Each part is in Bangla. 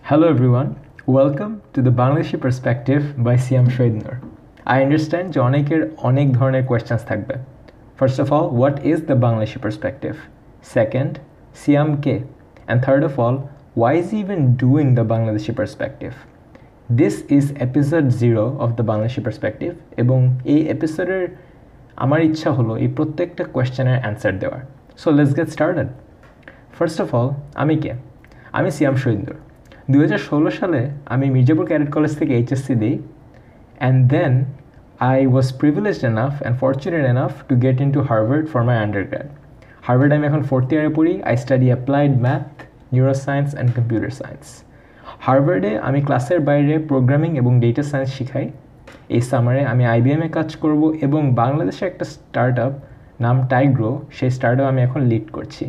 Hello everyone, welcome to the Bangladeshi Perspective by Siam Shoaib Noor. I understand যে অনেকের অনেক ধরনের questions থাকবে. First of all, what is the Bangladeshi perspective? Second, Siam K? And third of all, why is he even doing the Bangladeshi perspective? This is episode 0 of the Bangladeshi perspective এবং এই এপিসোডের আমার ইচ্ছা হলো এই প্রত্যেকটা কোয়েশ্চেনের অ্যান্সার দেওয়ার. So let's get started. First of all, আমি কে? আমি সিয়াম শহীদ নূর. 2016 সালে আমি মির্জাপুর ক্যাডেট কলেজ থেকে এইচএসসি দিই and then I was privileged enough and fortunate enough to get into Harvard for my undergrad. Harvard আমি এখন 4th ইয়ারে পড়ি. I study applied math, neuroscience and computer science. হার্ভার্ডে আমি ক্লাসের বাইরে প্রোগ্রামিং এবং ডেটা সায়েন্স শিখাই. এই সামারে আমি আইবিএমে কাজ করব এবং বাংলাদেশে একটা স্টার্টআপ নাম টাইগ্রো, সেই স্টার্টআপ আমি এখন লিড করছি.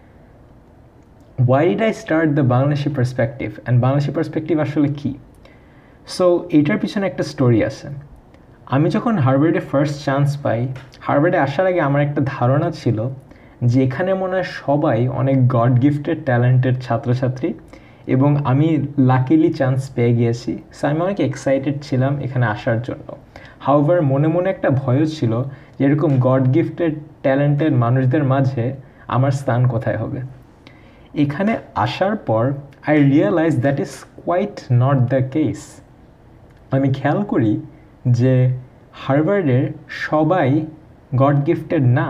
Why did I start the Bangladeshi perspective and Bangladeshi perspective আসলে কি? সো এইটার পিছনে একটা স্টোরি আছে. আমি যখন হার্ভার্ডে ফার্স্ট চান্স পাই, হার্ভার্ডে আসার আগে আমার একটা ধারণা ছিল যে এখানে মনে হয় সবাই অনেক গড গিফটেড ট্যালেন্টেড ছাত্রছাত্রী এবং আমি লাকিলি চান্স পেয়ে গিয়েছি. সো আমি অনেক এক্সাইটেড ছিলাম এখানে আসার জন্য. হাউভার মনে মনে একটা ভয়ও ছিল যে এরকম গড গিফটেড ট্যালেন্টেড মানুষদের মাঝে আমার স্থান কোথায় হবে. এখানে আসার পর I realise that is quite not the case. আমি খেয়াল করি যে হার্ভার্ডের সবাই গড গিফটেড না,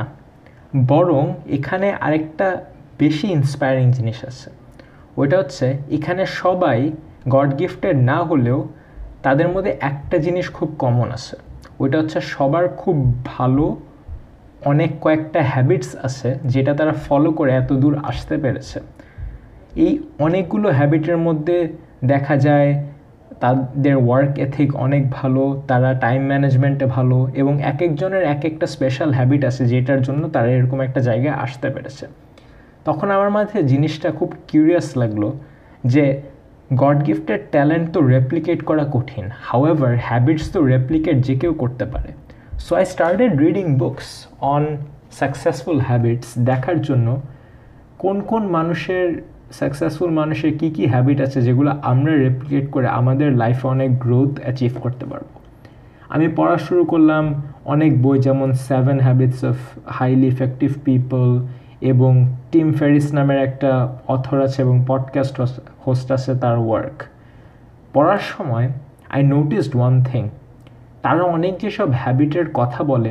বরং এখানে আরেকটা বেশি ইন্সপায়ারিং জিনিস আছে. ওইটা হচ্ছে এখানে সবাই গড গিফটেড না হলেও তাদের মধ্যে একটা জিনিস খুব কমন আছে. ওইটা হচ্ছে সবার খুব ভালো অনেক কয়েকটা হ্যাবিটস আছে যেটা তারা ফলো করে এত দূর আসতে পেরেছে. এই অনেকগুলো হ্যাবিটের মধ্যে দেখা যায় তাদের ওয়ার্ক এথিক অনেক ভালো, তারা টাইম ম্যানেজমেন্টে ভালো এবং এক একজনের এক একটা স্পেশাল হ্যাবিট আছে যেটার জন্য তারা এরকম একটা জায়গায় আসতে পেরেছে. তখন আমার মাঝে জিনিসটা খুব কিউরিয়াস লাগলো যে গড গিফটেড ট্যালেন্ট তো রেপ্লিকেট করা কঠিন, হাউএভার হ্যাবিটস তো রেপ্লিকেট যে কেউ করতে পারে. So I started reading books on successful habits, দেখার জন্য কোন কোন সাকসেসফুল মানুষের কী কী হ্যাবিট আছে যেগুলো আমরা রেপ্লিকেট করে আমাদের লাইফে অনেক গ্রোথ অ্যাচিভ করতে পারবো. আমি পড়া শুরু করলাম অনেক বই, যেমন 7 habits of highly effective people এবং টিম ফেরিস নামের একটা অথর আছে এবং পডকাস্ট হোস্ট আছে তার ওয়ার্ক. পড়ার সময় আই নোটিসড ওয়ান থিং, তারা অনেক যেসব হ্যাবিটের কথা বলে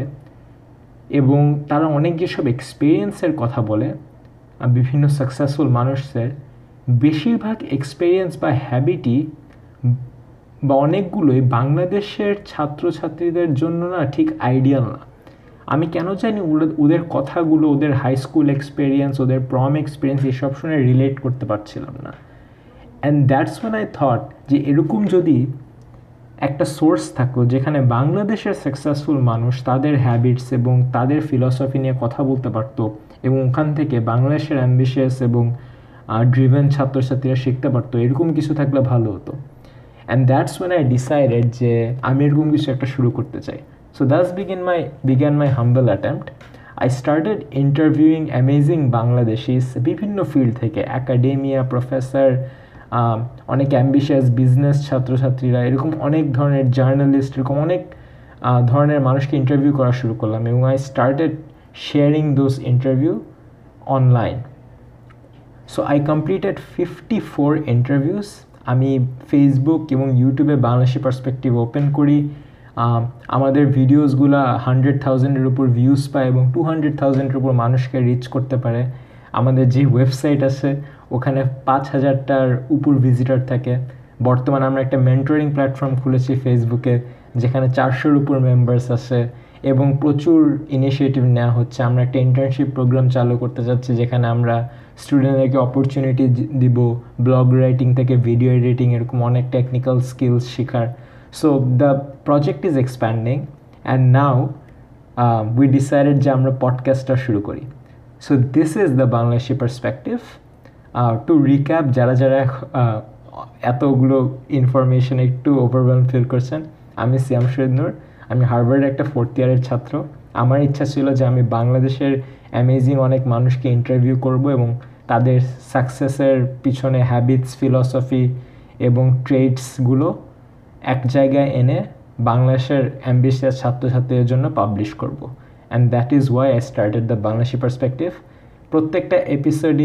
এবং তারা অনেক যেসব এক্সপিরিয়েন্সের কথা বলে বিভিন্ন সাকসেসফুল মানুষদের, বেশিরভাগ এক্সপিরিয়েন্স বা হ্যাবিটই বা অনেকগুলোই বাংলাদেশের ছাত্রছাত্রীদের জন্য না ঠিক আইডিয়াল না. আমি কেন জানি ওদের কথাগুলো ওদের হাই স্কুল এক্সপিরিয়েন্স, ওদের প্রম এক্সপিরিয়েন্স এসব শুনে রিলেট করতে পারছিলাম না. And that's when I thought যে এরকম যদি একটা সোর্স থাকতো যেখানে বাংলাদেশের সাকসেসফুল মানুষ তাদের হ্যাবিটস এবং তাদের ফিলসফি নিয়ে কথা বলতে পারতো এবং ওখান থেকে বাংলাদেশের অ্যাম্বিশিয়াস এবং ড্রিভেন ছাত্রছাত্রীরা শিখতে পারতো, এরকম কিছু থাকলে ভালো হতো. And that's when I decided যে আমি এরকম কিছু একটা শুরু করতে চাই. So that's began my humble attempt. I started interviewing amazing Bangladeshis বিভিন্ন ফিল্ড থেকে, একাডেমিয়া, প্রফেসর, অনেক অ্যাম্বিশিয়াস বিজনেস ছাত্রছাত্রীরা, এরকম অনেক ধরনের জার্নালিস্ট, এরকম অনেক ধরনের মানুষকে ইন্টারভিউ করা শুরু করলাম এবং I started sharing those interviews online. So I completed 54 interviews. আমি ফেসবুক এবং ইউটিউবে বাংলাদেশি পার্সপেক্টিভ ওপেন করি. আমাদের ভিডিওসগুলো 100,000-এর উপর ভিউজ পায় এবং 200,000-এর উপর মানুষকে রিচ করতে পারে. আমাদের যে ওয়েবসাইট আছে ওখানে 5,000টার উপর ভিজিটর থাকে. বর্তমানে আমরা একটা মেন্টরিং প্ল্যাটফর্ম খুলেছি ফেসবুকে যেখানে 400-এর উপর মেম্বার্স আছে এবং প্রচুর ইনিশিয়েটিভ নেওয়া হচ্ছে. আমরা একটা ইন্টার্নশিপ প্রোগ্রাম চালু করতে যাচ্ছি যেখানে আমরা স্টুডেন্টদেরকে অপরচুনিটি দিব ব্লগ রাইটিং থেকে ভিডিও এডিটিং, এরকম অনেক টেকনিক্যাল স্কিলস শেখার. So the project is expanding and now we decided যে আমরা পডকাস্টটা শুরু করি. So this is the Bangladeshi perspective. To recap, যারা যারা এতগুলো ইনফরমেশন একটু ওভারওয়েলম ফিল করছেন, আমি সিয়াম শহীদ নূর. আমি হার্ভার্ডের একটা 4th ইয়ারের ছাত্র. আমার ইচ্ছা ছিল যে আমি বাংলাদেশের অ্যামেজিং অনেক মানুষকে ইন্টারভিউ করব এবং তাদের সাকসেসের পিছনে হ্যাবিটস, ফিলসফি এবং ট্রেডসগুলো এক জায়গায় এনে বাংলাদেশের অ্যাম্বিশিয়াস ছাত্রছাত্রীদের জন্য পাবলিশ করব। And that is why I started the Bangladeshi perspective. প্রত্যেকটা এপিসোডই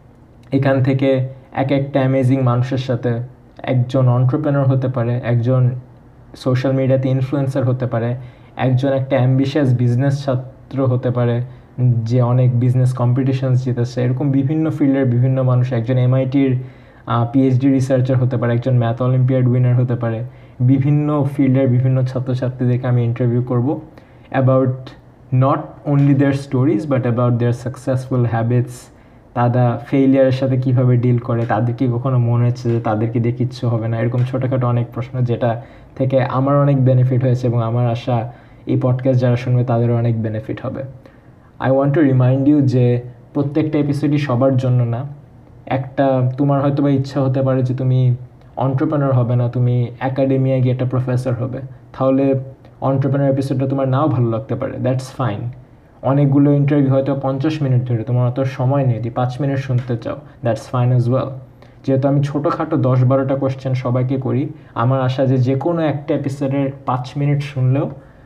এখান থেকে এক একটা অ্যামেজিং মানুষের সাথে, একজন অন্টারপ্রেনার হতে পারে, একজন সোশ্যাল মিডিয়াতে ইনফ্লুয়েন্সার হতে পারে, একজন একটা অ্যাম্বিশিয়াস বিজনেস ছাত্র হতে পারে যে অনেক বিজনেস কম্পিটিশনস জিতেছে, এরকম বিভিন্ন ফিল্ডের বিভিন্ন মানুষ, একজন এমআইটির পিএইচডি রিসার্চার হতে পারে, একজন ম্যাথ অলিম্পিয়াড উইনার হতে পারে, বিভিন্ন ফিল্ডের বিভিন্ন ছাত্রছাত্রীদেরকে আমি ইন্টারভিউ করব about not only their stories but about their successful habits. তারা ফেইলিয়ারের সাথে কীভাবে ডিল করে, তাদের কি কখনো মনে হচ্ছে যে তাদেরকে দিয়ে কিচ্ছু হবে না, এরকম ছোটোখাটো অনেক প্রশ্ন যেটা থেকে আমার অনেক বেনিফিট হয়েছে এবং আমার আশা এই পডকাস্ট যারা শুনবে তাদেরও অনেক বেনিফিট হবে। I want to remind you যে প্রত্যেকটা এপিসোডই সবার জন্য না। একটা তোমার হয়তো বা ইচ্ছা হতে পারে যে তুমি অন্টারপ্রেনার হবে না, তুমি একাডেমিয়ায় গিয়ে একটা প্রফেসর হবে, তাহলে অন্টারপ্রেনার এপিসোডটা তোমার নাও ভালো লাগতে পারে, দ্যাটস ফাইন। অনেকগুলো ইন্টারভিউ হয়তো 50 মিনিট ধরে, তোমার অত সময় নেই, 5 মিনিট শুনতে চাও, দ্যাটস ফাইন অ্যাজ ওয়েল। যেহেতু আমি ছোটোখাটো 10-12টা কোয়েশ্চেন সবাইকে করি, আমার আশা যে কোনো একটা এপিসোডের 5 মিনিট শুনলেও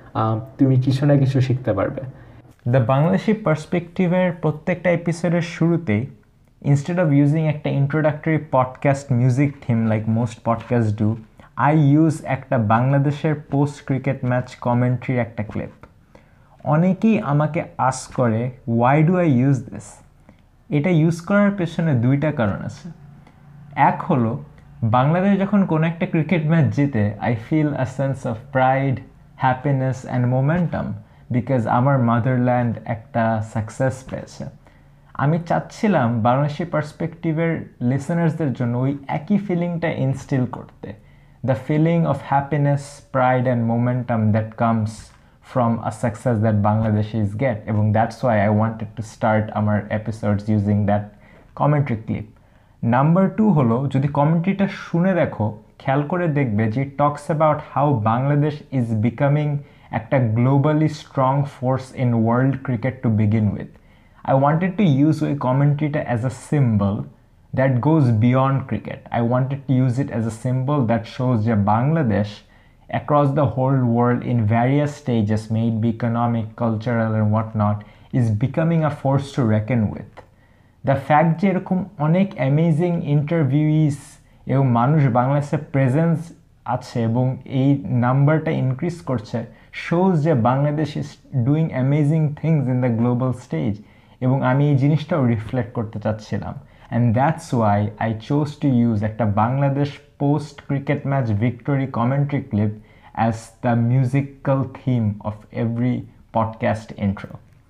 তুমি কিছু না কিছু শিখতে পারবে। দ্য বাংলাদেশি পার্সপেক্টিভের প্রত্যেকটা এপিসোডের শুরুতেই instead of using একটা introductory podcast music theme like most podcasts do, I use একটা বাংলাদেশের পোস্ট ক্রিকেট ম্যাচ কমেন্ট্রির একটা ক্লিপ। অনেকেই আমাকে আস্ক করে why do I use this? এটা ইউজ করার পেছনে দুইটা কারণ আছে। এক হলো বাংলাদেশ যখন কোনো একটা ক্রিকেট ম্যাচ জিতে, I feel a sense of pride, happiness and momentum because আমার মাদারল্যান্ড একটা সাকসেস পেয়েছে। আমি চাচ্ছিলাম বাংলাদেশি পার্সপেক্টিভের লিসেনার্সদের জন্য ওই একই ফিলিংটা ইনস্টিল করতে, the feeling of happiness, pride and momentum that comes from a success that Bangladeshis get, এবং that's why I wanted to start আমার episodes using that commentary clip. Number 2 হলো, যদি কমেন্ট্রিটা শুনে দেখো, খেয়াল করে দেখবে যে talks about how Bangladesh is becoming একটা globally strong force in world cricket to begin with. I wanted to use a commentary as a symbol that goes beyond cricket. I wanted to use it as a symbol that shows that Bangladesh across the whole world in various stages, may it be economic, cultural and whatnot, is becoming a force to reckon with. The fact যে এরকম অনেক অ্যামেজিং ইন্টারভিউইস এবং মানুষ বাংলাদেশে প্রেজেন্স আছে এবং এই নাম্বারটা ইনক্রিজ করছে, shows যে Bangladesh is doing amazing things in the global stage, এবং আমি এই জিনিসটাও রিফ্লেক্ট করতে চাচ্ছিলাম। And that's why I chose to use একটা Bangladesh post cricket match victory commentary clip as the musical theme of every podcast intro.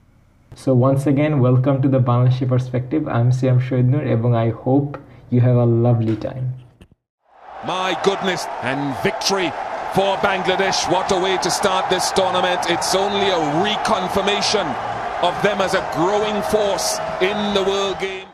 So once again welcome to the Bangladeshi perspective. I am Siam Shahid Noor এবং I hope you have a lovely time. My goodness, and victory for Bangladesh. What a way to start this tournament. It's only a reconfirmation of them as a growing force in the world game.